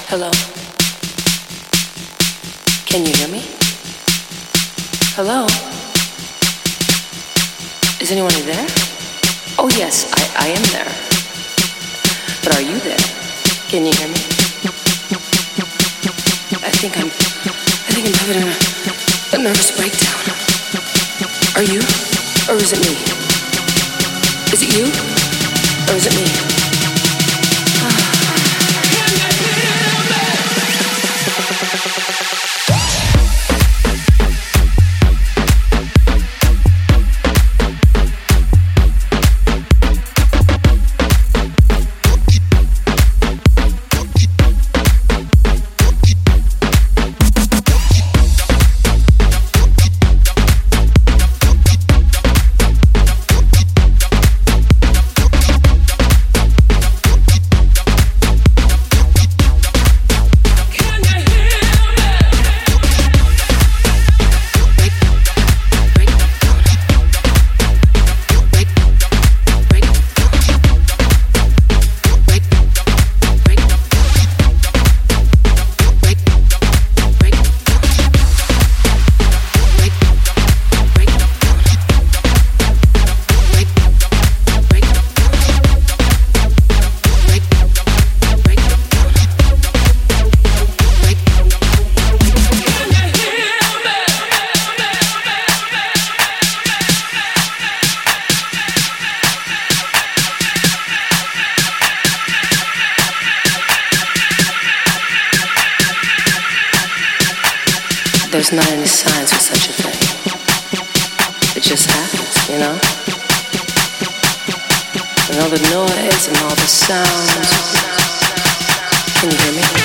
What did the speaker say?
Hello? Can you hear me? Hello? Is anyone there? Oh yes, I am there. But are you there? Can you hear me? I think I'm having a nervous breakdown. Are you? Or is it me? Is it you? Or is it me? There's not any science with such a thing. It just happens, you know? And all the noise and all the sounds. Can you hear me?